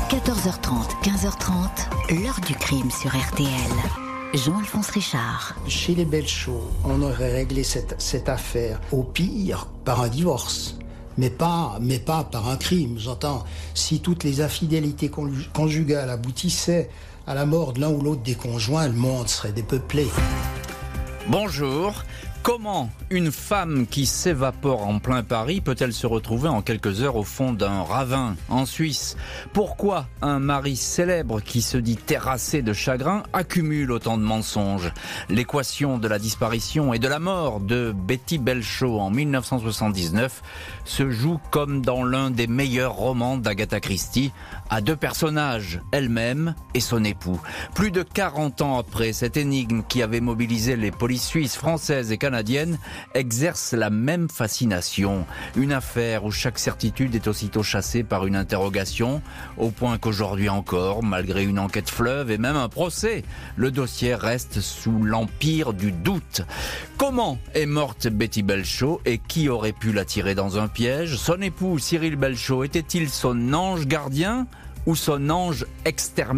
14h30, 15h30, l'heure du crime sur RTL. Jean-Alphonse Richard. Chez les Belchot, on aurait réglé cette affaire, au pire, par un divorce. Mais pas par un crime, j'entends. Si toutes les infidélités conjugales aboutissaient à la mort de l'un ou l'autre des conjoints, le monde serait dépeuplé. Bonjour. Comment une femme qui s'évapore en plein Paris peut-elle se retrouver en quelques heures au fond d'un ravin en Suisse ? Pourquoi un mari célèbre qui se dit terrassé de chagrin accumule autant de mensonges ? L'équation de la disparition et de la mort de Betty Belchot en 1979 se joue comme dans l'un des meilleurs romans d'Agatha Christie, à deux personnages, elle-même et son époux. Plus de 40 ans après, cette énigme qui avait mobilisé les polices suisses, françaises et canadiennes exerce la même fascination. Une affaire où chaque certitude est aussitôt chassée par une interrogation, au point qu'aujourd'hui encore, malgré une enquête fleuve et même un procès, le dossier reste sous l'empire du doute. Comment est morte Betty Belchot et qui aurait pu la tirer dans un piège ? Son époux Cyril Belchot était-il son ange gardien ou son ange exterminateur ?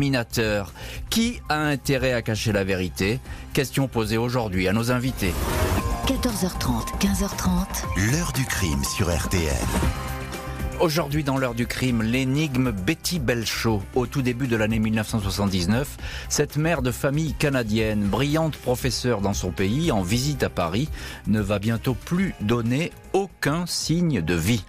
Qui a intérêt à cacher la vérité ? Question posée aujourd'hui à nos invités. 14h30, 15h30, l'heure du crime sur RTL. Aujourd'hui dans l'heure du crime, l'énigme Betty Belchot. Au tout début de l'année 1979, cette mère de famille canadienne, brillante professeure dans son pays, en visite à Paris, ne va bientôt plus donner aucun signe de vie.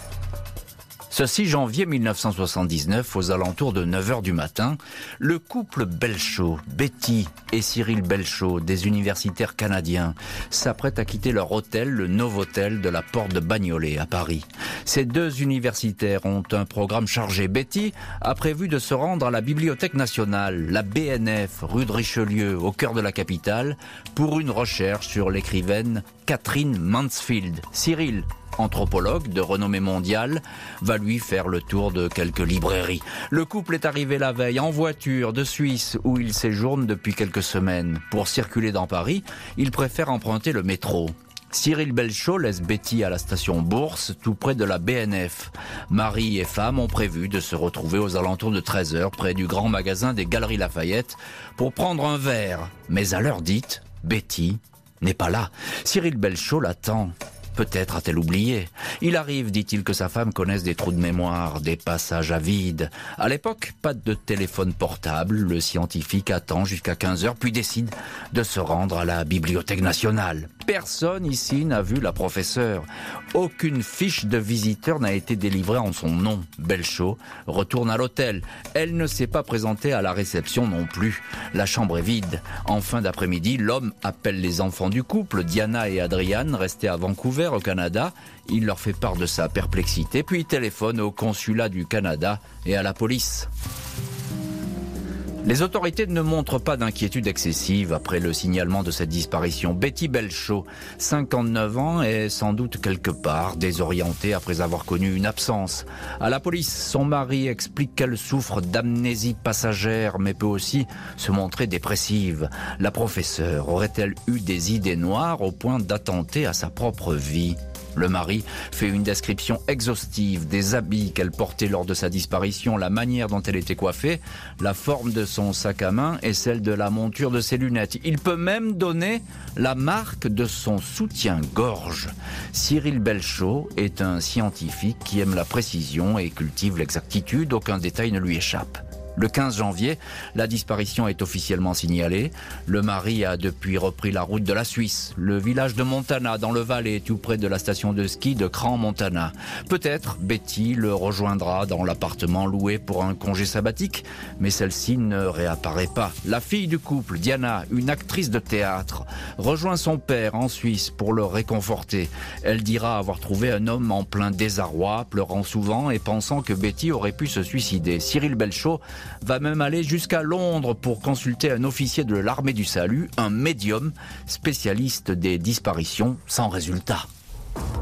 Ce 6 janvier 1979, aux alentours de 9h du matin, le couple Belchot, Betty et Cyril Belchot, des universitaires canadiens, s'apprêtent à quitter leur hôtel, le Novotel de la Porte de Bagnolet à Paris. Ces deux universitaires ont un programme chargé. Betty a prévu de se rendre à la Bibliothèque nationale, la BNF, rue de Richelieu, au cœur de la capitale, pour une recherche sur l'écrivaine Catherine Mansfield. Cyril, anthropologue de renommée mondiale, va lui faire le tour de quelques librairies. Le couple est arrivé la veille en voiture de Suisse où il séjourne depuis quelques semaines. Pour circuler dans Paris, il préfère emprunter le métro. Cyril Belchot laisse Betty à la station Bourse, tout près de la BNF. Mari et femme ont prévu de se retrouver aux alentours de 13h près du grand magasin des Galeries Lafayette pour prendre un verre. Mais à l'heure dite, Betty n'est pas là. Cyril Belchot l'attend. Peut-être a-t-elle oublié. Il arrive, dit-il, que sa femme connaisse des trous de mémoire, des passages à vide. À l'époque, pas de téléphone portable. Le scientifique attend jusqu'à 15h, puis décide de se rendre à la Bibliothèque nationale. Personne ici n'a vu la professeure. Aucune fiche de visiteur n'a été délivrée en son nom. Belchot retourne à l'hôtel. Elle ne s'est pas présentée à la réception non plus. La chambre est vide. En fin d'après-midi, l'homme appelle les enfants du couple, Diana et Adriane, restés à Vancouver, au Canada. Il leur fait part de sa perplexité, puis téléphone au consulat du Canada et à la police. Les autorités ne montrent pas d'inquiétude excessive après le signalement de cette disparition. Betty Belchot, 59 ans, est sans doute quelque part désorientée après avoir connu une absence. À la police, son mari explique qu'elle souffre d'amnésie passagère, mais peut aussi se montrer dépressive. La professeure aurait-elle eu des idées noires au point d'attenter à sa propre vie ? Le mari fait une description exhaustive des habits qu'elle portait lors de sa disparition, la manière dont elle était coiffée, la forme de son sac à main et celle de la monture de ses lunettes. Il peut même donner la marque de son soutien-gorge. Cyril Belchot est un scientifique qui aime la précision et cultive l'exactitude. Aucun détail ne lui échappe. Le 15 janvier, la disparition est officiellement signalée. Le mari a depuis repris la route de la Suisse, le village de Montana, dans le Valais, tout près de la station de ski de Crans-Montana. Peut-être Betty le rejoindra dans l'appartement loué pour un congé sabbatique, mais celle-ci ne réapparaît pas. La fille du couple, Diana, une actrice de théâtre, rejoint son père en Suisse pour le réconforter. Elle dira avoir trouvé un homme en plein désarroi, pleurant souvent et pensant que Betty aurait pu se suicider. Cyril Belchot va même aller jusqu'à Londres pour consulter un officier de l'armée du salut, un médium spécialiste des disparitions sans résultat.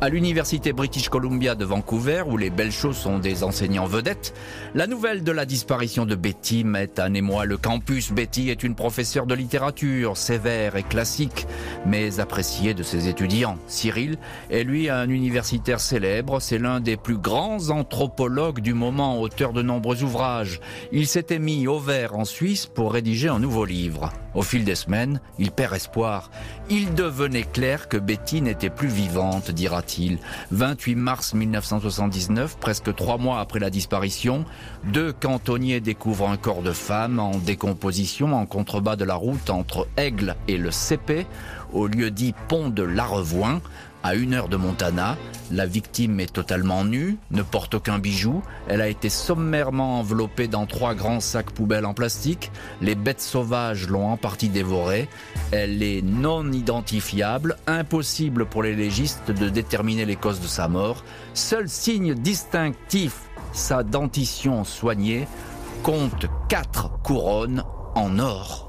À l'université British Columbia de Vancouver, où les Belchot sont des enseignants vedettes, la nouvelle de la disparition de Betty met en émoi le campus. Betty est une professeure de littérature, sévère et classique, mais appréciée de ses étudiants. Cyril est lui un universitaire célèbre, c'est l'un des plus grands anthropologues du moment, auteur de nombreux ouvrages. Il s'était mis au vert en Suisse pour rédiger un nouveau livre. Au fil des semaines, il perd espoir. Il devenait clair que Betty n'était plus vivante, dira-t-il. 28 mars 1979, presque 3 mois après la disparition, 2 cantonniers découvrent un corps de femme en décomposition en contrebas de la route entre Aigle et le Cépé, au lieu dit pont de l'Arevoin, à 1 heure de Montana. La victime est totalement nue, ne porte aucun bijou. Elle a été sommairement enveloppée dans 3 grands sacs poubelles en plastique. Les bêtes sauvages l'ont en partie dévorée. Elle est non identifiable, impossible pour les légistes de déterminer les causes de sa mort. Seul signe distinctif, sa dentition soignée, compte 4 couronnes en or.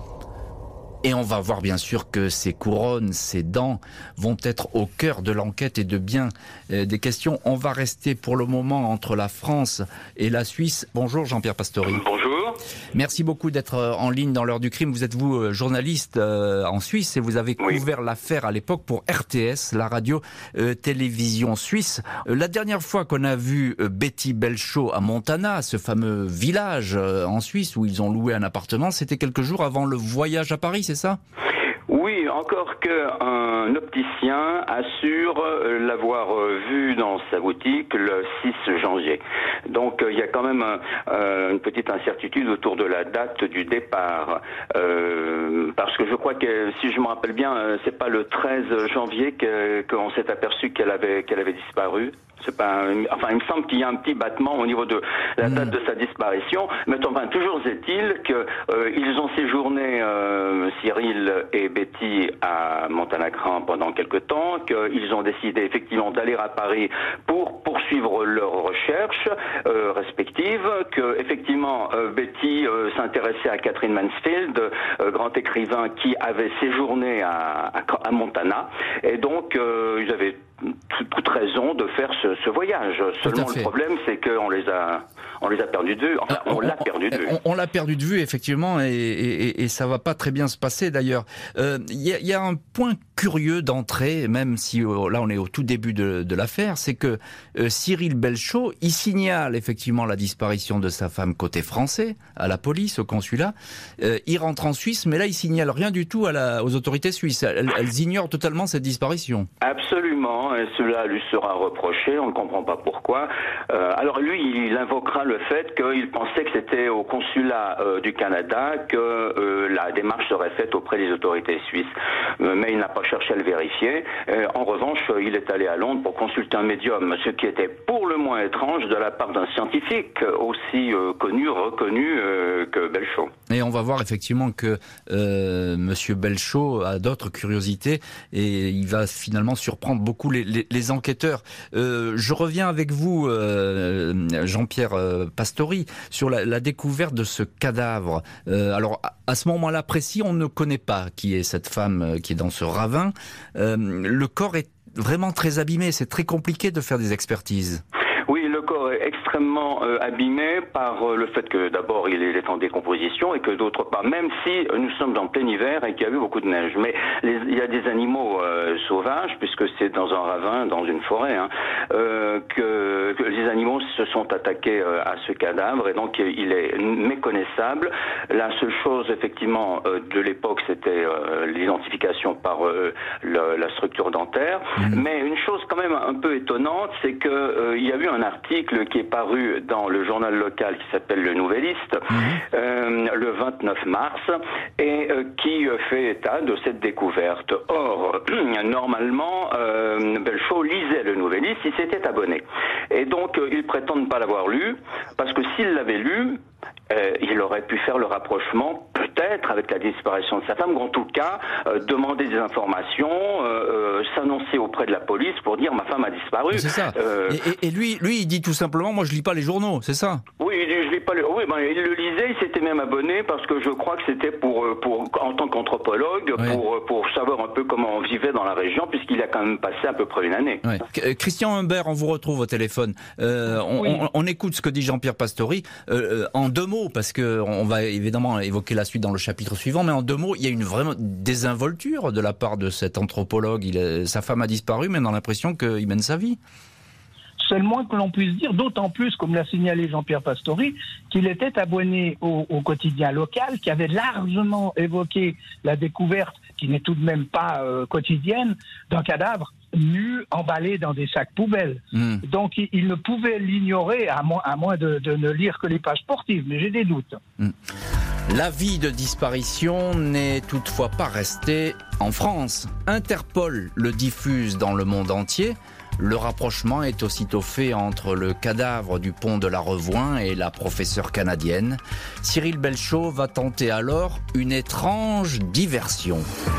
Et on va voir bien sûr que ces couronnes, ces dents vont être au cœur de l'enquête et de bien des questions. On va rester pour le moment entre la France et la Suisse. Bonjour Jean-Pierre Pastori. Bonjour. Merci beaucoup d'être en ligne dans l'heure du crime. Vous êtes journaliste en Suisse et vous avez couvert l'affaire à l'époque pour RTS, la radio-télévision suisse. La dernière fois qu'on a vu Betty Belchot à Montana, ce fameux village en Suisse où ils ont loué un appartement, c'était quelques jours avant le voyage à Paris, c'est ça ? Oui, encore qu'un opticien assure l'avoir vu dans sa boutique le 6 janvier. Donc il y a quand même une petite incertitude autour de la date du départ. Parce que je crois que, si je me rappelle bien, c'est pas le 13 janvier qu'on s'est aperçu qu'elle avait disparu. C'est pas enfin, il me semble qu'il y a un petit battement au niveau de la date de sa disparition. Mais enfin, toujours est-il que ils ont séjourné, Cyril et Betty, à Montana-Cran pendant quelque temps, qu'ils ont décidé effectivement d'aller à Paris pour poursuivre leurs recherches respectives, que effectivement Betty s'intéressait à Catherine Mansfield, grand écrivain qui avait séjourné à Montana, et donc ils avaient toute raison de faire ce voyage. Seulement le problème, c'est qu'on les a perdus de vue. Enfin, on l'a perdu de vue. On l'a perdu de vue, effectivement, et ça va pas très bien se passer, d'ailleurs. Il y a un point curieux d'entrée, même si là on est au tout début de l'affaire, c'est que Cyril Belchot, il signale effectivement la disparition de sa femme côté français, à la police, au consulat. Il rentre en Suisse, mais là il signale rien du tout aux autorités suisses. Elles ignorent totalement cette disparition. Absolument, et cela lui sera reproché, on ne comprend pas pourquoi. Alors lui, il invoquera le fait qu'il pensait que c'était au consulat du Canada que la démarche serait faite auprès des autorités suisses. Mais il n'a pas cherché à le vérifier. En revanche, il est allé à Londres pour consulter un médium, ce qui était pour le moins étrange de la part d'un scientifique aussi reconnu que Belchot. Et on va voir effectivement que Monsieur Belchot a d'autres curiosités et il va finalement surprendre beaucoup les enquêteurs. Je reviens avec vous, Jean-Pierre Pastori, sur la découverte de ce cadavre. Alors, à ce moment-là précis, on ne connaît pas qui est cette femme qui est dans ce ravin. Le corps est vraiment très abîmé, c'est très compliqué de faire des expertises. Oui, le corps est extrêmement abîmé par le fait que d'abord il est en décomposition et que d'autre part, même si nous sommes en plein hiver et qu'il y a eu beaucoup de neige, mais il y a des animaux sauvages, puisque c'est dans un ravin, dans une forêt, que les animaux se sont attaqués à ce cadavre et donc il est méconnaissable. La seule chose effectivement de l'époque, c'était l'identification par la structure dentaire, mais une chose quand même un peu étonnante, c'est que il y a eu un article qui est paru dans le journal local qui s'appelle Le Nouvelliste le 29 mars et qui fait état de cette découverte. Or, normalement, Belchot lisait Le Nouvelliste, il s'était abonné. Et donc, il prétend ne pas l'avoir lu, parce que s'il l'avait lu, il aurait pu faire le rapprochement peut-être avec la disparition de sa femme, ou en tout cas demander des informations, s'annoncer auprès de la police pour dire ma femme a disparu. C'est ça. Et lui, il dit tout simplement, moi je lis pas les journaux, c'est ça? Oui, il dit je lis pas lu. Oui, il le lisait, il s'était même abonné parce que je crois que c'était pour en tant qu'anthropologue, pour savoir un peu comment on vivait dans la région, puisqu'il a quand même passé à peu près une année. Ouais. Christian Humbert, on vous retrouve au téléphone. On écoute ce que dit Jean-Pierre Pastori en 2 mots, parce que on va évidemment évoquer la suite dans le chapitre suivant, mais en 2 mots, il y a une vraie désinvolture de la part de cet anthropologue. Sa femme a disparu, mais on a l'impression qu'il mène sa vie. C'est le moins que l'on puisse dire, d'autant plus, comme l'a signalé Jean-Pierre Pastori, qu'il était abonné au quotidien local, qui avait largement évoqué la découverte, qui n'est tout de même pas quotidienne, d'un cadavre nu, emballé dans des sacs poubelles. Donc il ne pouvait l'ignorer, à moins de ne lire que les pages sportives, mais j'ai des doutes. L'avis de disparition n'est toutefois pas resté en France. Interpol le diffuse dans le monde entier. Le rapprochement est aussitôt fait entre le cadavre du pont de la Revoin et la professeure canadienne. Cyril Belchaud va tenter alors une étrange diversion.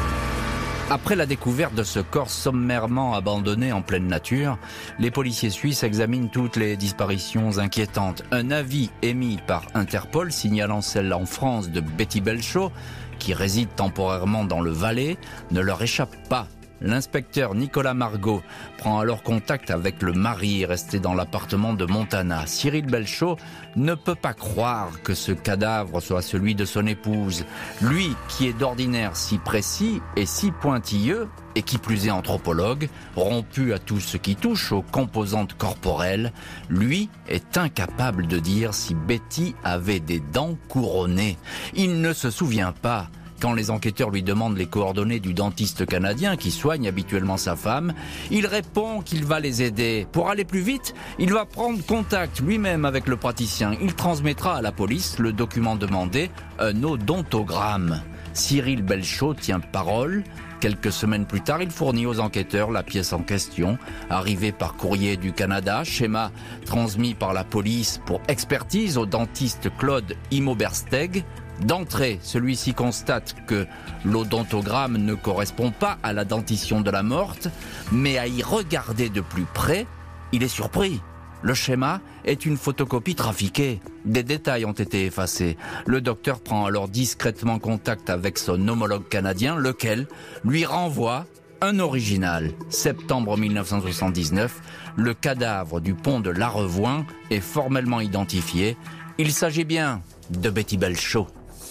Après la découverte de ce corps sommairement abandonné en pleine nature, les policiers suisses examinent toutes les disparitions inquiétantes. Un avis émis par Interpol signalant celle en France de Betty Belchaud, qui réside temporairement dans le Valais, ne leur échappe pas. L'inspecteur Nicolas Margot prend alors contact avec le mari resté dans l'appartement de Montana. Cyril Belchaud ne peut pas croire que ce cadavre soit celui de son épouse. Lui, qui est d'ordinaire si précis et si pointilleux, et qui plus est anthropologue, rompu à tout ce qui touche aux composantes corporelles, lui est incapable de dire si Betty avait des dents couronnées. Il ne se souvient pas. Quand les enquêteurs lui demandent les coordonnées du dentiste canadien qui soigne habituellement sa femme, il répond qu'il va les aider. Pour aller plus vite, il va prendre contact lui-même avec le praticien. Il transmettra à la police le document demandé, un odontogramme. Cyril Belchaud tient parole. Quelques semaines plus tard, il fournit aux enquêteurs la pièce en question, arrivée par courrier du Canada, schéma transmis par la police pour expertise au dentiste Claude Imobersteg. D'entrée, celui-ci constate que l'odontogramme ne correspond pas à la dentition de la morte, mais à y regarder de plus près, il est surpris. Le schéma est une photocopie trafiquée. Des détails ont été effacés. Le docteur prend alors discrètement contact avec son homologue canadien, lequel lui renvoie un original. Septembre 1979, le cadavre du pont de la Revoin est formellement identifié. Il s'agit bien de Betty Belchaud.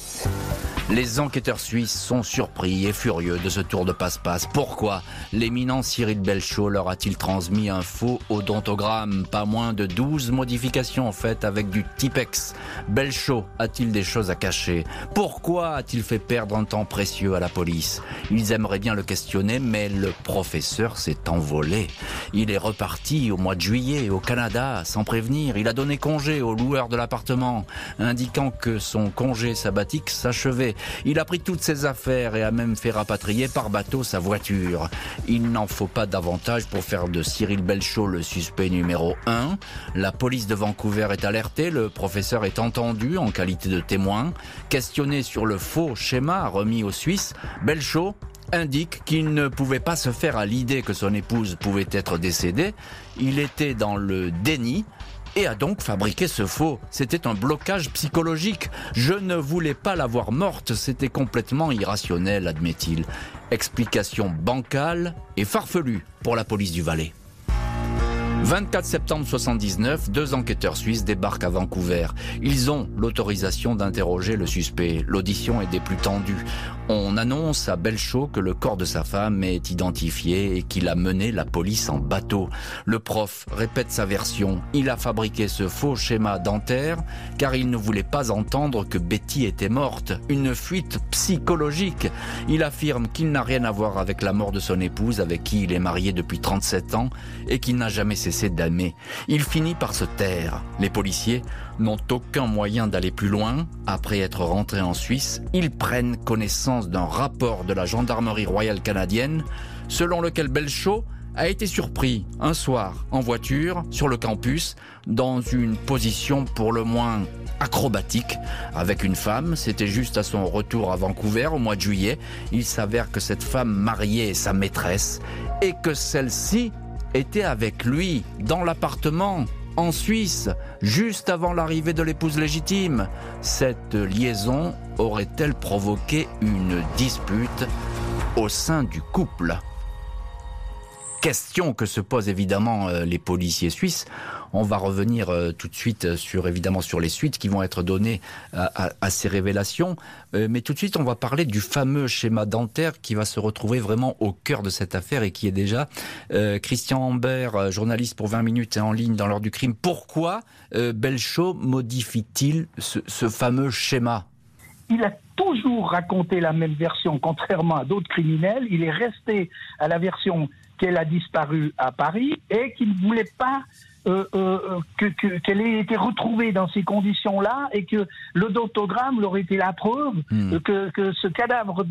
Les enquêteurs suisses sont surpris et furieux de ce tour de passe-passe. Pourquoi l'éminent Cyril Belchaud leur a-t-il transmis un faux odontogramme? Pas moins de 12 modifications faites avec du Tipex. Belchaud a-t-il des choses à cacher? Pourquoi a-t-il fait perdre un temps précieux à la police? Ils aimeraient bien le questionner, mais le professeur s'est envolé. Il est reparti au mois de juillet au Canada sans prévenir. Il a donné congé au loueur de l'appartement, indiquant que son congé sabbatique s'achevait. Il a pris toutes ses affaires et a même fait rapatrier par bateau sa voiture. Il n'en faut pas davantage pour faire de Cyril Belchaud le suspect numéro 1. La police de Vancouver est alertée, le professeur est entendu en qualité de témoin. Questionné sur le faux schéma remis aux Suisses, Belchaud indique qu'il ne pouvait pas se faire à l'idée que son épouse pouvait être décédée. Il était dans le déni et a donc fabriqué ce faux. C'était un blocage psychologique. Je ne voulais pas la voir morte, c'était complètement irrationnel, admet-il. Explication bancale et farfelue pour la police du Valais. 24 septembre 79, 2 enquêteurs suisses débarquent à Vancouver. Ils ont l'autorisation d'interroger le suspect. L'audition est des plus tendues. On annonce à Belchaud que le corps de sa femme est identifié et qu'il a mené la police en bateau. Le prof répète sa version. Il a fabriqué ce faux schéma dentaire car il ne voulait pas entendre que Betty était morte. Une fuite psychologique. Il affirme qu'il n'a rien à voir avec la mort de son épouse avec qui il est marié depuis 37 ans et qu'il n'a jamais cessé d'aimer. Il finit par se taire. Les policiers n'ont aucun moyen d'aller plus loin. Après être rentrés en Suisse, ils prennent connaissance d'un rapport de la gendarmerie royale canadienne selon lequel Belchaud a été surpris un soir en voiture sur le campus dans une position pour le moins acrobatique avec une femme. C'était juste à son retour à Vancouver au mois de juillet. Il s'avère que cette femme mariée est sa maîtresse et que celle-ci était avec lui dans l'appartement en Suisse, juste avant l'arrivée de l'épouse légitime. Cette liaison aurait-elle provoqué une dispute au sein du couple ? Question que se posent évidemment les policiers suisses. On va revenir tout de suite sur les suites qui vont être données à ces révélations. Mais tout de suite, on va parler du fameux schéma dentaire qui va se retrouver vraiment au cœur de cette affaire et qui est déjà Christian Ambert, journaliste pour 20 minutes et en ligne dans l'heure du crime. Pourquoi Belchaud modifie-t-il ce fameux schéma ? Il a toujours raconté la même version, contrairement à d'autres criminels. Il est resté à la version qu'elle a disparu à Paris et qu'il ne voulait pas qu'elle ait été retrouvée dans ces conditions-là et que l'odontogramme aurait été la preuve que ce cadavre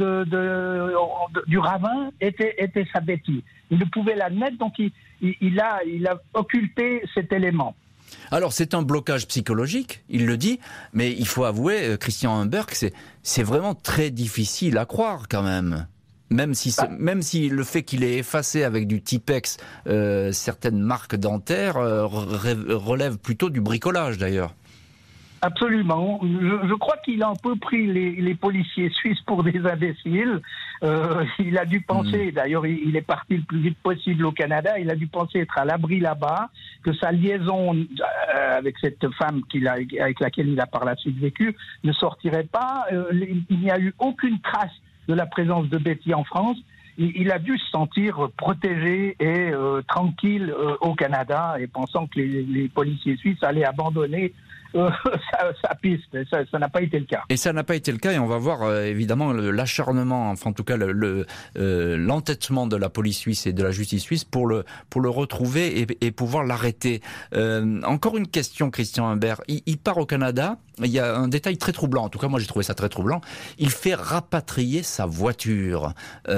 du ravin était sa Betty. Il ne pouvait l'admettre, donc il a occulté cet élément. Alors c'est un blocage psychologique, il le dit, mais il faut avouer, Christian Ambert, que c'est vraiment très difficile à croire quand même. Même si le fait qu'il ait effacé avec du Tipex certaines marques dentaires relève plutôt du bricolage d'ailleurs. Absolument. Je crois qu'il a un peu pris les policiers suisses pour des imbéciles. Il a dû penser, d'ailleurs il est parti le plus vite possible au Canada, il a dû penser être à l'abri là-bas, que sa liaison avec cette femme avec laquelle il a par la suite vécu ne sortirait pas. Il n'y a eu aucune trace de la présence de Betty en France. Il a dû se sentir protégé et tranquille au Canada et pensant que les policiers suisses allaient abandonner sa piste. Ça n'a pas été le cas. Et ça n'a pas été le cas, et on va voir évidemment l'acharnement, enfin en tout cas l'entêtement de la police suisse et de la justice suisse pour le retrouver et pouvoir l'arrêter. Encore une question, Christian Ambert. Il part au Canada. Il y a un détail très troublant. En tout cas, moi j'ai trouvé ça très troublant. Il fait rapatrier sa voiture.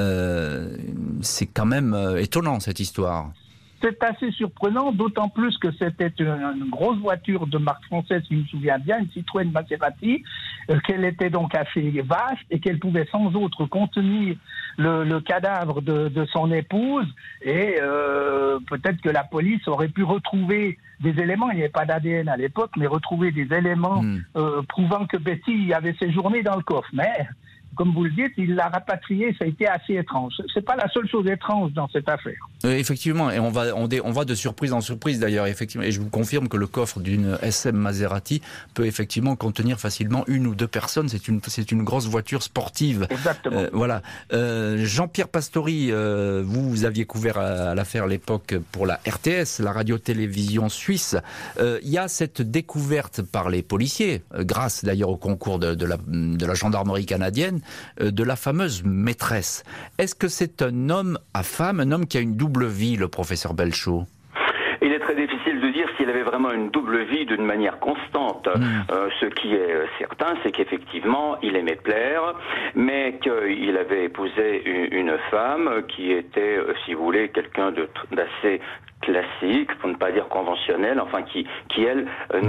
C'est quand même étonnant cette histoire. C'est assez surprenant, d'autant plus que c'était une grosse voiture de marque française, si je me souviens bien, une Citroën Maserati, qu'elle était donc assez vaste et qu'elle pouvait sans autre contenir le cadavre de son épouse. Et peut-être que la police aurait pu retrouver des éléments, il n'y avait pas d'ADN à l'époque, mais retrouver des éléments prouvant que Betty avait séjourné dans le coffre. Mais comme vous le dites, il l'a rapatrié, ça a été assez étrange. C'est pas la seule chose étrange dans cette affaire. Effectivement, et on va de surprise en surprise d'ailleurs, effectivement. Et je vous confirme que le coffre d'une SM Maserati peut effectivement contenir facilement une ou deux personnes. C'est une grosse voiture sportive. Exactement. Voilà. Jean-Pierre Pastori, vous aviez couvert à l'affaire à l'époque pour la RTS, la radio-télévision suisse. Il y a cette découverte par les policiers, grâce d'ailleurs au concours de la gendarmerie canadienne, de la fameuse maîtresse. Est-ce que c'est un homme à femme, un homme qui a une double vie, le professeur Belchaud ? Il est très difficile de dire s'il avait vraiment une double vie d'une manière constante. Ce qui est certain, c'est qu'effectivement, il aimait plaire, mais qu'il avait épousé une femme qui était, si vous voulez, quelqu'un d'assez classique, pour ne pas dire conventionnel, enfin qui elle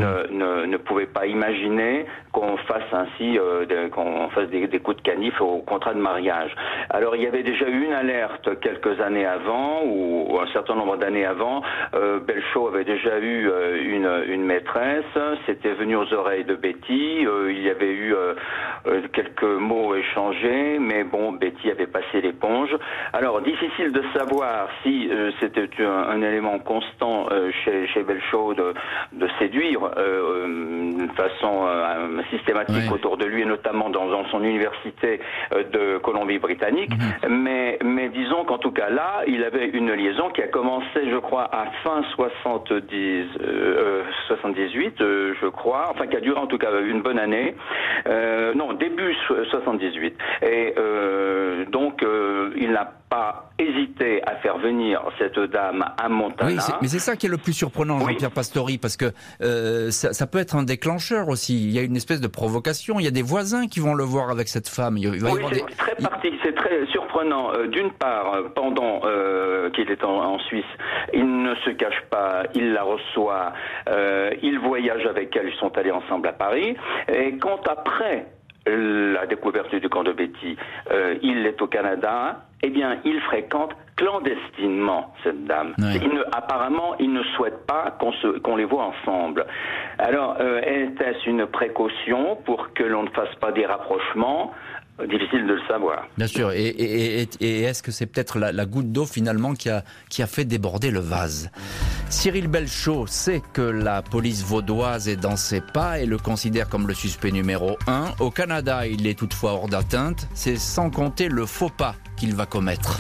ne pouvait pas imaginer qu'on fasse ainsi qu'on fasse des coups de canif au contrat de mariage. Alors il y avait déjà eu une alerte quelques années avant, ou un certain nombre d'années avant. Belchaud avait déjà eu une maîtresse, c'était venu aux oreilles de Betty, il y avait eu quelques mots échangés, mais bon, Betty avait passé l'éponge. Alors difficile de savoir si c'était un élément constant chez Belchaud de séduire de façon systématique autour de lui, et notamment dans son université de Colombie-Britannique. Mais disons qu'en tout cas là, il avait une liaison qui a commencé, je crois, à fin 78, je crois, enfin qui a duré en tout cas une bonne année. Non, début 78. Et donc il n'a pas hésité à faire venir cette dame à Montana. Oui, mais c'est ça qui est le plus surprenant, Jean-Pierre Pastori, parce que ça peut être un décleur aussi. Il y a une espèce de provocation. Il y a des voisins qui vont le voir avec cette femme. C'est très surprenant. D'une part, pendant qu'il est en Suisse, il ne se cache pas, il la reçoit, il voyage avec elle, ils sont allés ensemble à Paris. Et quand après la découverte du camp de Betty, il est au Canada, eh bien, il fréquente clandestinement, cette dame. Ouais. Apparemment, il ne souhaite pas qu'on les voit ensemble. Alors, était-ce une précaution pour que l'on ne fasse pas des rapprochements ? Difficile de le savoir. Bien sûr. Et est-ce que c'est peut-être la goutte d'eau finalement qui a fait déborder le vase ? Cyril Belchaud sait que la police vaudoise est dans ses pas et le considère comme le suspect numéro 1. Au Canada, il est toutefois hors d'atteinte. C'est sans compter le faux pas qu'il va commettre.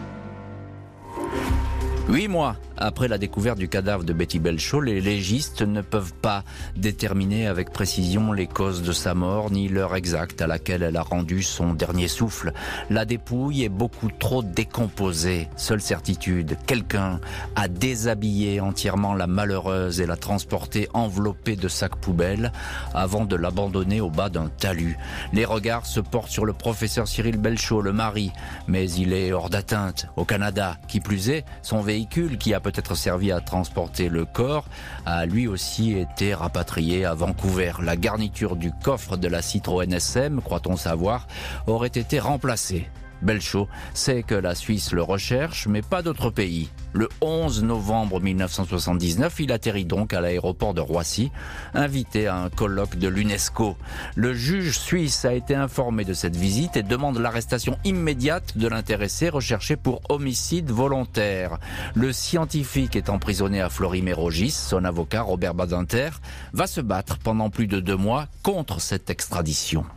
8 mois après la découverte du cadavre de Betty Belchaud, les légistes ne peuvent pas déterminer avec précision les causes de sa mort ni l'heure exacte à laquelle elle a rendu son dernier souffle. La dépouille est beaucoup trop décomposée. Seule certitude, quelqu'un a déshabillé entièrement la malheureuse et l'a transportée enveloppée de sacs poubelles avant de l'abandonner au bas d'un talus. Les regards se portent sur le professeur Cyril Belchaud, le mari, mais il est hors d'atteinte. Au Canada, qui plus est, son véhicule qui a peut-être servi à transporter le corps a lui aussi été rapatrié à Vancouver. La garniture du coffre de la Citroën SM, croit-on savoir, aurait été remplacée. Belchaud sait que la Suisse le recherche, mais pas d'autres pays. Le 11 novembre 1979, il atterrit donc à l'aéroport de Roissy, invité à un colloque de l'UNESCO. Le juge suisse a été informé de cette visite et demande l'arrestation immédiate de l'intéressé recherché pour homicide volontaire. Le scientifique est emprisonné à Fleury-Mérogis. Son avocat, Robert Badinter, va se battre pendant plus de 2 mois contre cette extradition.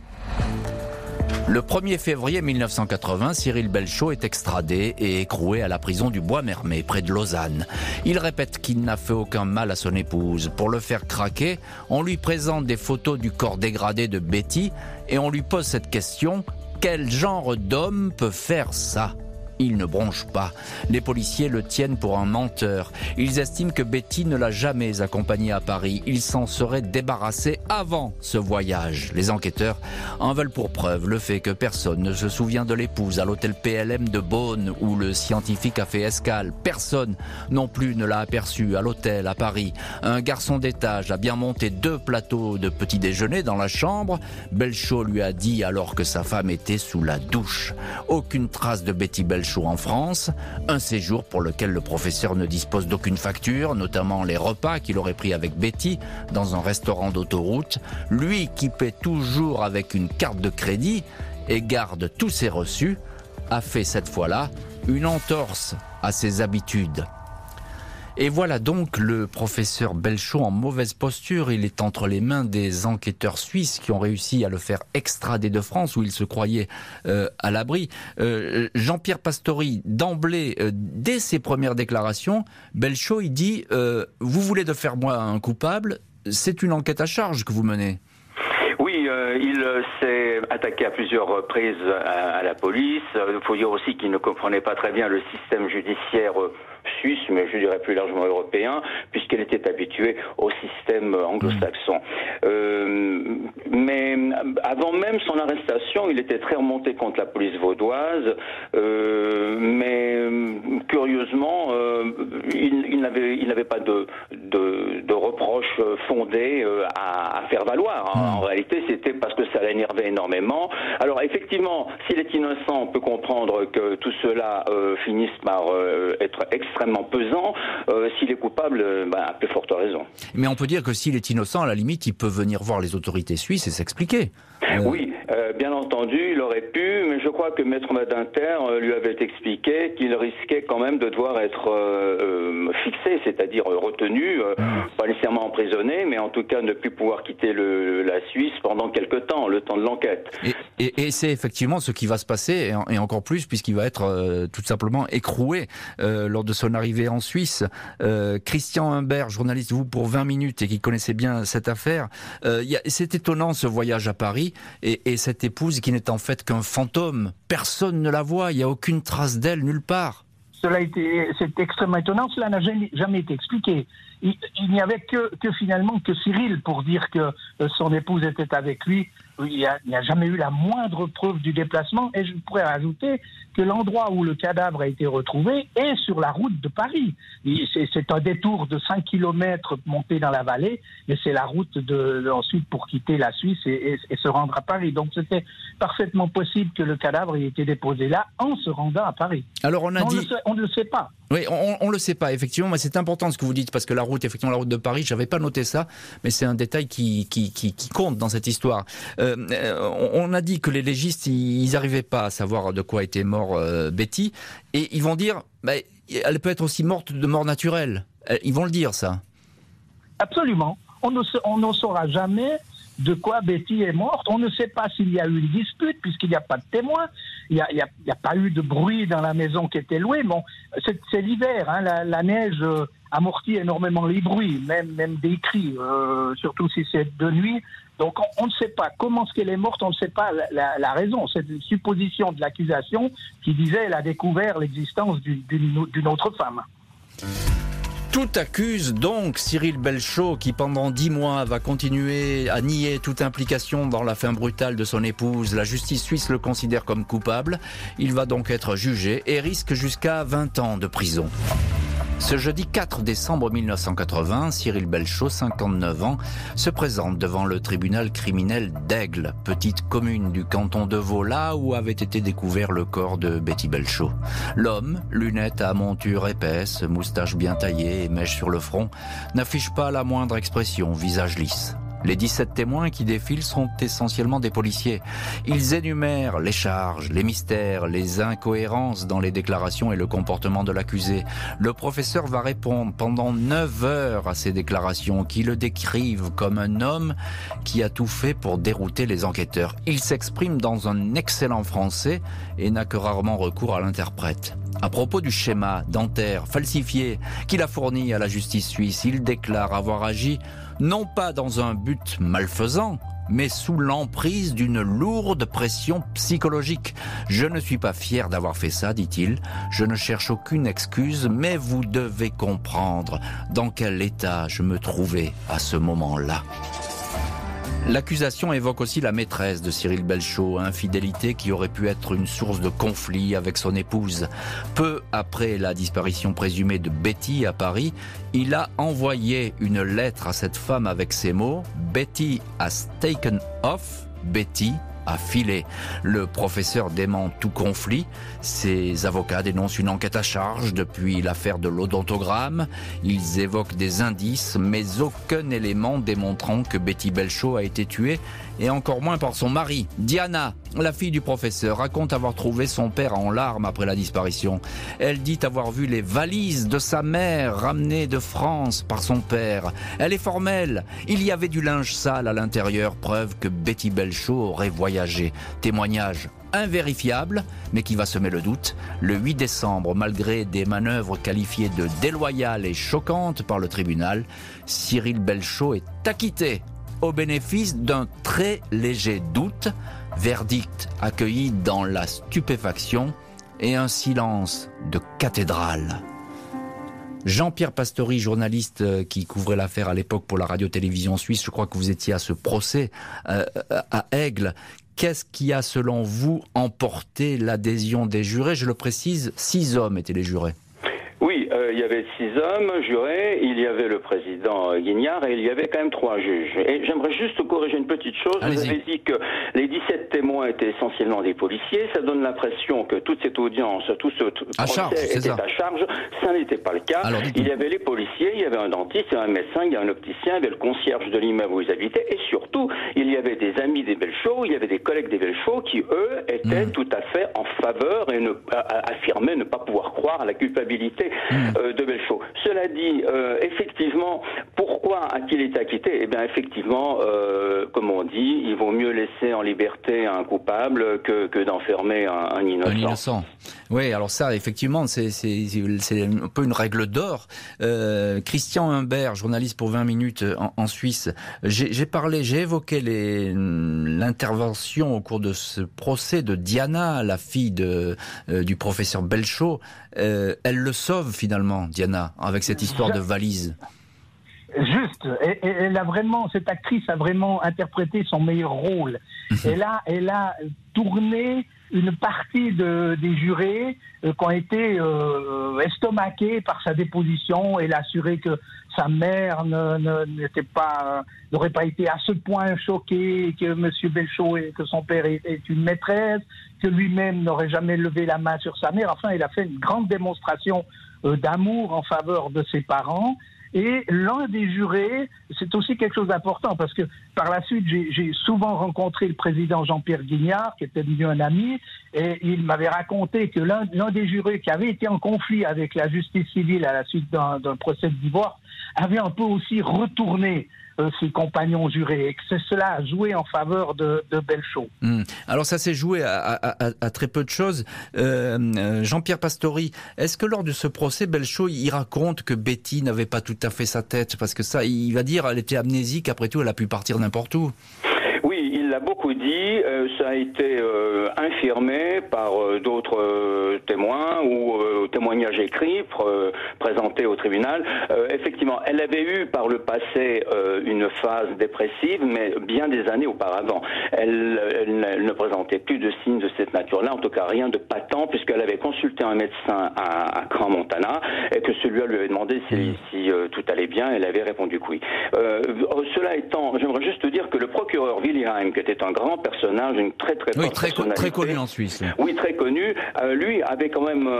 Le 1er février 1980, Cyril Belchaud est extradé et écroué à la prison du Bois-Mermet, près de Lausanne. Il répète qu'il n'a fait aucun mal à son épouse. Pour le faire craquer, on lui présente des photos du corps dégradé de Betty et on lui pose cette question : quel genre d'homme peut faire ça ? Il ne bronche pas. Les policiers le tiennent pour un menteur. Ils estiment que Betty ne l'a jamais accompagné à Paris. Ils s'en seraient débarrassés avant ce voyage. Les enquêteurs en veulent pour preuve le fait que personne ne se souvient de l'épouse à l'hôtel PLM de Beaune où le scientifique a fait escale. Personne non plus ne l'a aperçu à l'hôtel à Paris. Un garçon d'étage a bien monté 2 plateaux de petit déjeuner dans la chambre. Belchaud lui a dit alors que sa femme était sous la douche. Aucune trace de Betty Belchaud en France, un séjour pour lequel le professeur ne dispose d'aucune facture, notamment les repas qu'il aurait pris avec Betty dans un restaurant d'autoroute, lui qui paie toujours avec une carte de crédit et garde tous ses reçus, a fait cette fois-là une entorse à ses habitudes. Et voilà donc le professeur Belchaud en mauvaise posture. Il est entre les mains des enquêteurs suisses qui ont réussi à le faire extrader de France où il se croyait à l'abri. Jean-Pierre Pastori, d'emblée, dès ses premières déclarations, Belchaud, il dit « Vous voulez de faire moi un coupable ? C'est une enquête à charge que vous menez. » Oui, il s'est attaqué à plusieurs reprises à la police. Il faut dire aussi qu'il ne comprenait pas très bien le système judiciaire suisse, mais je dirais plus largement européen, puisqu'il était habitué au système anglo-saxon. Mais avant même son arrestation, il était très remonté contre la police vaudoise, mais curieusement, il n'avait pas de reproches fondés à faire valoir. En réalité, c'était parce que ça l'énervait énormément. Alors effectivement, s'il est innocent, on peut comprendre que tout cela finisse par être extrêmement pesant. S'il est coupable, à plus forte raison. Mais on peut dire que s'il est innocent, à la limite, il peut venir voir les autorités suisses et s'expliquer. Oui, bien entendu, il aurait pu, mais je crois que Maître Badinter lui avait expliqué qu'il risquait quand même de devoir être fixé, c'est-à-dire retenu, pas nécessairement emprisonné, mais en tout cas ne plus pouvoir quitter la Suisse pendant quelque temps, le temps de l'enquête. Et c'est effectivement ce qui va se passer, et encore plus, puisqu'il va être tout simplement écroué lors de son arrivée en Suisse. Christian Humbert, journaliste, vous, pour 20 minutes, et qui connaissait bien cette affaire, c'est étonnant ce voyage à Paris, et cette épouse qui n'est en fait qu'un fantôme. Personne ne la voit, il n'y a aucune trace d'elle nulle part. C'est extrêmement étonnant, cela n'a jamais été expliqué. il n'y avait que finalement que Cyril pour dire que son épouse était avec lui. Il n'y a jamais eu la moindre preuve du déplacement. Et je pourrais ajouter que l'endroit où le cadavre a été retrouvé est sur la route de Paris. C'est un détour de 5 km monté dans la vallée, mais c'est la route ensuite pour quitter la Suisse et se rendre à Paris. Donc c'était parfaitement possible que le cadavre ait été déposé là en se rendant à Paris. Alors on ne le sait pas. Oui, on le sait pas, effectivement, mais c'est important ce que vous dites, parce que la route de Paris, j'avais pas noté ça, mais c'est un détail qui compte dans cette histoire. On a dit que les légistes, ils n'arrivaient pas à savoir de quoi était mort Betty, et ils vont dire, elle peut être aussi morte de mort naturelle. Ils vont le dire, ça. Absolument. On ne saura jamais de quoi Betty est morte. On ne sait pas s'il y a eu une dispute, puisqu'il n'y a pas de témoins. Il n'y a pas eu de bruit dans la maison qui était louée. Bon, c'est l'hiver, hein, la neige amortit énormément les bruits, même des cris, surtout si c'est de nuit. Donc on ne sait pas comment est-ce qu'elle est morte, on ne sait pas la raison. C'est une supposition de l'accusation qui disait qu'elle a découvert l'existence d'une autre femme. Tout accuse donc Cyril Belchaud, qui pendant 10 mois va continuer à nier toute implication dans la fin brutale de son épouse. La justice suisse le considère comme coupable. Il va donc être jugé et risque jusqu'à 20 ans de prison. Ce jeudi 4 décembre 1980, Cyril Belchaud, 59 ans, se présente devant le tribunal criminel d'Aigle, petite commune du canton de Vaud, là où avait été découvert le corps de Betty Belchaud. L'homme, lunettes à monture épaisse, moustache bien taillée et mèche sur le front, n'affiche pas la moindre expression, visage lisse. Les 17 témoins qui défilent sont essentiellement des policiers. Ils énumèrent les charges, les mystères, les incohérences dans les déclarations et le comportement de l'accusé. Le professeur va répondre pendant 9 heures à ces déclarations qui le décrivent comme un homme qui a tout fait pour dérouter les enquêteurs. Il s'exprime dans un excellent français et n'a que rarement recours à l'interprète. À propos du schéma dentaire falsifié qu'il a fourni à la justice suisse, il déclare avoir agi non pas dans un but malfaisant, mais sous l'emprise d'une lourde pression psychologique. Je ne suis pas fier d'avoir fait ça, dit-il. Je ne cherche aucune excuse, mais vous devez comprendre dans quel état je me trouvais à ce moment-là. L'accusation évoque aussi la maîtresse de Cyril Belchaud, infidélité qui aurait pu être une source de conflit avec son épouse. Peu après la disparition présumée de Betty à Paris, il a envoyé une lettre à cette femme avec ces mots « Betty has taken off, Betty a filé ». Le professeur dément tout conflit. Ses avocats dénoncent une enquête à charge depuis l'affaire de l'odontogramme. Ils évoquent des indices, mais aucun élément démontrant que Betty Belchaud a été tuée, et encore moins par son mari. Diana, la fille du professeur, raconte avoir trouvé son père en larmes après la disparition. Elle dit avoir vu les valises de sa mère ramenées de France par son père. Elle est formelle. Il y avait du linge sale à l'intérieur, preuve que Betty Belchaud aurait voyagé. Témoignage invérifiable, mais qui va semer le doute. Le 8 décembre, malgré des manœuvres qualifiées de déloyales et choquantes par le tribunal, Cyril Belchaud est acquitté au bénéfice d'un très léger doute. Verdict accueilli dans la stupéfaction et un silence de cathédrale. Jean-Pierre Pastori, journaliste qui couvrait l'affaire à l'époque pour la radio-télévision suisse, je crois que vous étiez à ce procès à Aigle. Qu'est-ce qui a, selon vous, emporté l'adhésion des jurés ? Je le précise, 6 hommes étaient les jurés. Oui, il y avait 6 hommes jurés, il y avait le président Guignard et il y avait quand même 3 juges. Et j'aimerais juste corriger une petite chose. Allez-y. Vous avez dit que les 17 témoins étaient essentiellement des policiers. Ça donne l'impression que toute cette audience, tout ce procès était à charge. Ça n'était pas le cas. Alors, il y avait les policiers, il y avait un dentiste, il y avait un médecin, il y avait un opticien, il y avait le concierge de l'immeuble où ils habitaient. Et surtout, il y avait des amis des Belchaud, il y avait des collègues des Belchaud qui, eux, étaient tout à fait en faveur et affirmaient ne pas pouvoir croire à la culpabilité de Belchaud. Cela dit, effectivement, pourquoi a-t-il été acquitté ? Eh bien, effectivement, comme on dit, il vaut mieux laisser en liberté un coupable que d'enfermer un innocent. Un innocent. Oui, alors ça, effectivement, c'est un peu une règle d'or. Christian Humbert, journaliste pour 20 minutes en Suisse, j'ai évoqué l'intervention au cours de ce procès de Diana, la fille du professeur Belchaud. Elle le sauve finalement, Diana, avec cette histoire de valise. Juste, elle a vraiment, cette actrice a vraiment interprété son meilleur rôle. Elle a tourné une partie des jurés qui ont été estomaqués par sa déposition. Elle a assuré que sa mère n'aurait pas été à ce point choquée, que M. Belchaud et que son père est une maîtresse, que lui-même n'aurait jamais levé la main sur sa mère. Enfin, il a fait une grande démonstration d'amour en faveur de ses parents. Et l'un des jurés, c'est aussi quelque chose d'important parce que par la suite, j'ai souvent rencontré le président Jean-Pierre Guignard, qui était devenu un ami, et il m'avait raconté que l'un des jurés qui avait été en conflit avec la justice civile à la suite d'un procès de divorce avait un peu aussi retourné ses compagnons jurés, et que cela a joué en faveur de Belchaud. Alors ça s'est joué à très peu de choses. Jean-Pierre Pastori, est-ce que lors de ce procès, Belchaud, il raconte que Betty n'avait pas tout à fait sa tête? Parce que ça, il va dire, elle était amnésique, après tout, elle a pu partir n'importe où. Oui, il l'a beaucoup dit, ça a été infirmé par d'autres témoins ou témoignages écrits présentés au tribunal. Effectivement, elle avait eu par le passé une phase dépressive, mais bien des années auparavant. Elle ne présentait plus de signes de cette nature-là, en tout cas rien de patent, puisqu'elle avait consulté un médecin à Crans-Montana et que celui-là lui avait demandé si tout allait bien. Elle avait répondu que oui. Cela étant, j'aimerais juste te dire que le procureur Williheim, qui était un grand personnage, une très forte personnalité, très connu en Suisse. Oui, très connu. Lui avait quand même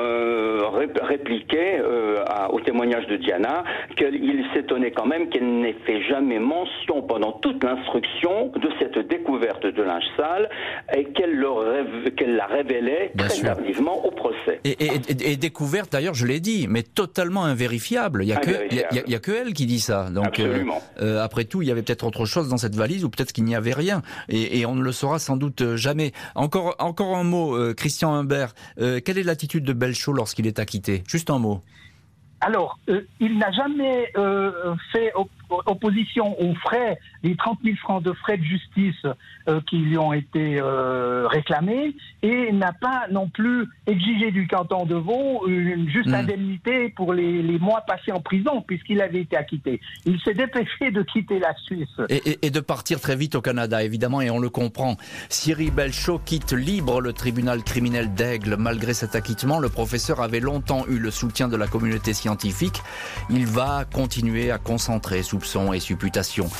répliqué au témoignage de Diana qu'il s'étonnait quand même qu'elle n'ait fait jamais mention pendant toute l'instruction de cette découverte de linge sale et qu'elle la révélait très tardivement au procès. Et découverte, d'ailleurs, je l'ai dit, mais totalement invérifiable. Il y a que elle qui dit ça. Donc, absolument. Après tout, il y avait peut-être autre chose dans cette valise ou peut-être qu'il n'y avait rien. Et on ne le saura sans doute jamais. Encore un mot, Christian Humbert. Quelle est l'attitude de Belchaud lorsqu'il est acquitté? Juste un mot. Alors, il n'a jamais fait opposition aux frais, les 30 000 francs de frais de justice qui lui ont été réclamés, et n'a pas non plus exigé du canton de Vaud une juste indemnité pour les mois passés en prison, puisqu'il avait été acquitté. Il s'est dépêché de quitter la Suisse. Et de partir très vite au Canada, évidemment, et on le comprend. Cyril Belchaud quitte libre le tribunal criminel d'Aigle. Malgré cet acquittement, le professeur avait longtemps eu le soutien de la communauté scientifique. Il va continuer à concentrer soupçons et supputations.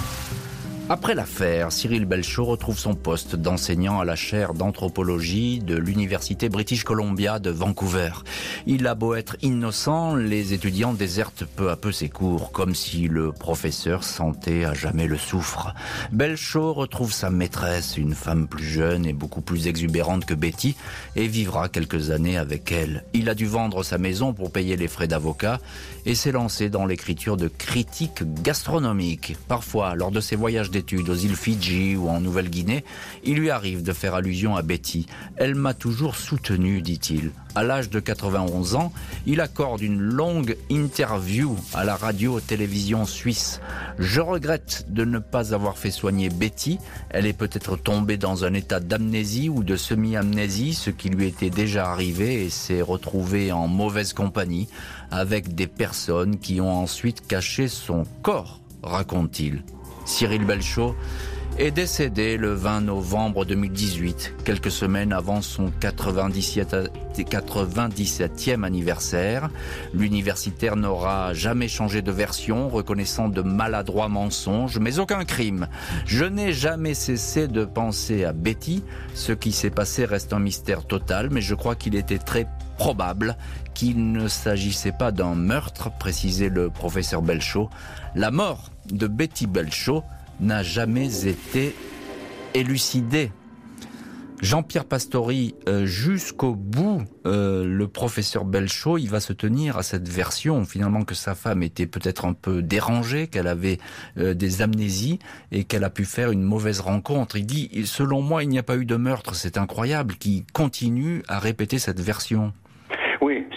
Après l'affaire, Cyril Belchaud retrouve son poste d'enseignant à la chaire d'anthropologie de l'Université British Columbia de Vancouver. Il a beau être innocent, les étudiants désertent peu à peu ses cours, comme si le professeur sentait à jamais le soufre. Belchaud retrouve sa maîtresse, une femme plus jeune et beaucoup plus exubérante que Betty, et vivra quelques années avec elle. Il a dû vendre sa maison pour payer les frais d'avocat et s'est lancé dans l'écriture de critiques gastronomiques. Parfois, lors de ses voyages d'études aux îles Fidji ou en Nouvelle-Guinée, il lui arrive de faire allusion à Betty. Elle m'a toujours soutenu, dit-il. À l'âge de 91 ans, il accorde une longue interview à la radio-télévision suisse. Je regrette de ne pas avoir fait soigner Betty. Elle est peut-être tombée dans un état d'amnésie ou de semi-amnésie, ce qui lui était déjà arrivé, et s'est retrouvée en mauvaise compagnie avec des personnes qui ont ensuite caché son corps, raconte-t-il. Cyril Belchaud est décédé le 20 novembre 2018, quelques semaines avant son 97e anniversaire. L'universitaire n'aura jamais changé de version, reconnaissant de maladroits mensonges, mais aucun crime. Je n'ai jamais cessé de penser à Betty. Ce qui s'est passé reste un mystère total, mais je crois qu'il était très probable qu'il ne s'agissait pas d'un meurtre, précisait le professeur Belchaud. La mort de Betty Belchaud n'a jamais été élucidée. Jean-Pierre Pastori, jusqu'au bout, le professeur Belchaud, il va se tenir à cette version, finalement, que sa femme était peut-être un peu dérangée, qu'elle avait des amnésies et qu'elle a pu faire une mauvaise rencontre. Il dit, selon moi, il n'y a pas eu de meurtre. C'est incroyable qu'il continue à répéter cette version. Oui,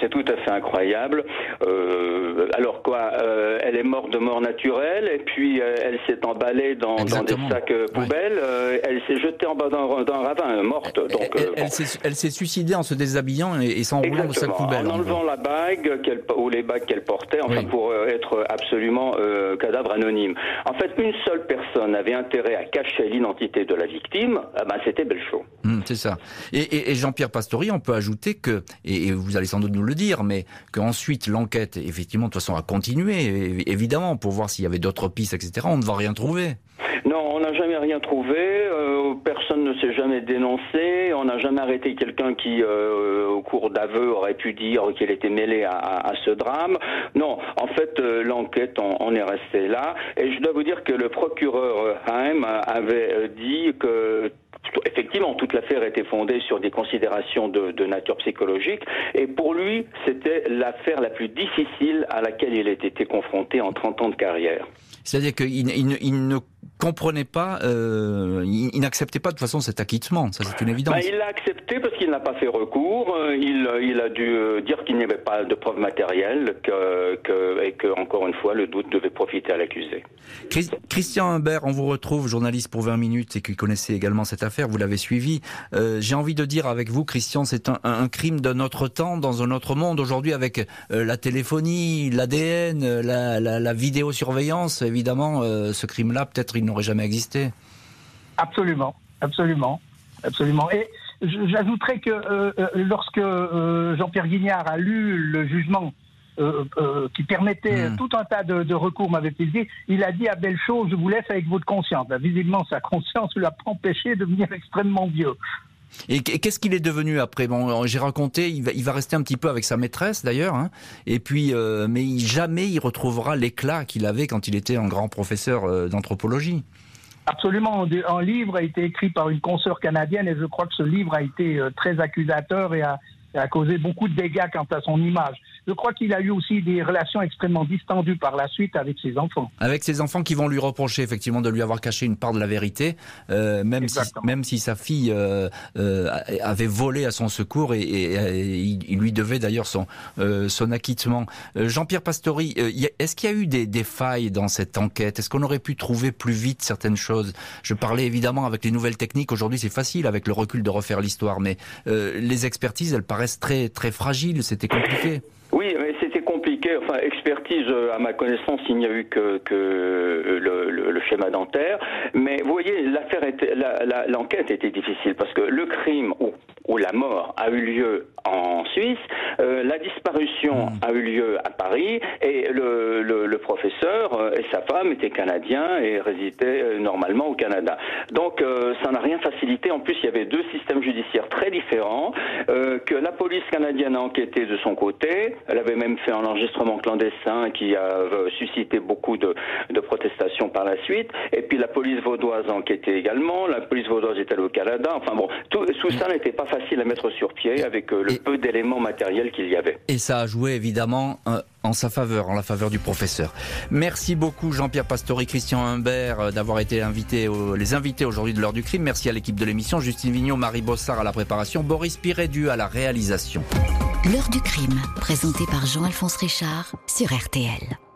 c'est tout à fait incroyable. Alors quoi, elle est morte de mort naturelle et puis elle s'est emballée dans des sacs poubelles. Elle s'est jetée en bas d'un ravin, morte. Donc, elle s'est suicidée en se déshabillant et s'enroulant dans sac poubelle. En enlevant la bague ou les bagues qu'elle portait, pour être absolument cadavre anonyme. En fait, une seule personne avait intérêt à cacher l'identité de la victime, c'était Belchaud. C'est ça. Et Jean-Pierre Pastori, on peut ajouter que, et vous allez sans doute nous le dire, mais qu'ensuite l'enquête, effectivement, de toute façon, a continué, évidemment, pour voir s'il y avait d'autres pistes, etc. On ne va rien trouver. Non, on n'a jamais rien trouvé, personne ne s'est jamais dénoncé, on n'a jamais arrêté quelqu'un qui, au cours d'aveux, aurait pu dire qu'il était mêlé à ce drame. Non, en fait, l'enquête en est restée là, et je dois vous dire que le procureur Haim avait dit que effectivement, toute l'affaire était fondée sur des considérations de nature psychologique, et pour lui, c'était l'affaire la plus difficile à laquelle il ait été confronté en 30 ans de carrière. C'est-à-dire qu'il ne comprenait pas, il n'acceptait pas de toute façon cet acquittement, ça c'est une évidence. Il l'a accepté parce qu'il n'a pas fait recours, il a dû dire qu'il n'y avait pas de preuves matérielles et que, encore une fois, le doute devait profiter à l'accusé. Christian Humbert, on vous retrouve, journaliste pour 20 minutes et qui connaissait également cette affaire, vous l'avez suivi. J'ai envie de dire avec vous, Christian, c'est un crime d'un autre temps, dans un autre monde, aujourd'hui avec la téléphonie, l'ADN, la vidéosurveillance, évidemment, ce crime-là, peut-être il n'aurait jamais existé. Absolument. Et j'ajouterais que lorsque Jean-Pierre Guignard a lu le jugement qui permettait tout un tas de recours, m'avait-il dit, il a dit à Belchaud, je vous laisse avec votre conscience. Visiblement, sa conscience ne l'a pas empêché de devenir extrêmement vieux. Et qu'est-ce qu'il est devenu après ? Bon, j'ai raconté, il va rester un petit peu avec sa maîtresse d'ailleurs, hein, et puis, mais jamais il retrouvera l'éclat qu'il avait quand il était un grand professeur d'anthropologie. Absolument. Un livre a été écrit par une consoeur canadienne et je crois que ce livre a été très accusateur et a causé beaucoup de dégâts quant à son image. Je crois qu'il a eu aussi des relations extrêmement distendues par la suite avec ses enfants. Avec ses enfants qui vont lui reprocher effectivement de lui avoir caché une part de la vérité, même si sa fille avait volé à son secours et il lui devait d'ailleurs son acquittement. Jean-Pierre Pastori, est-ce qu'il y a eu des failles dans cette enquête ? Est-ce qu'on aurait pu trouver plus vite certaines choses ? Je parlais évidemment avec les nouvelles techniques, aujourd'hui c'est facile avec le recul de refaire l'histoire, mais les expertises, elles paraissent très, très fragiles, c'était compliqué. Oui, mais c'était compliqué. Enfin, expertise, à ma connaissance, il n'y a eu que le schéma dentaire. Mais vous voyez, l'enquête était difficile parce que le crime ou la mort a eu lieu en Suisse, la disparition a eu lieu à Paris et le professeur et sa femme étaient canadiens et résidaient normalement au Canada. Donc ça n'a rien facilité. En plus, il y avait deux systèmes judiciaires très différents que la police canadienne a enquêté de son côté. Elle avait même fait un enregistrement clandestin qui a suscité beaucoup de protestations par la suite. Et puis la police vaudoise a enquêté également. La police vaudoise est allée au Canada. Enfin bon, tout ça n'était pas facile à mettre sur pied avec le peu d'éléments matériels qu'il y avait. Et ça a joué évidemment en sa faveur, en la faveur du professeur. Merci beaucoup Jean-Pierre Pastori, Christian Humbert d'avoir été les invités aujourd'hui de l'heure du crime. Merci à l'équipe de l'émission, Justine Vignot, Marie Bossard à la préparation, Boris Pirédu à la réalisation. L'heure du crime, présentée par Jean-Alphonse Richard sur RTL.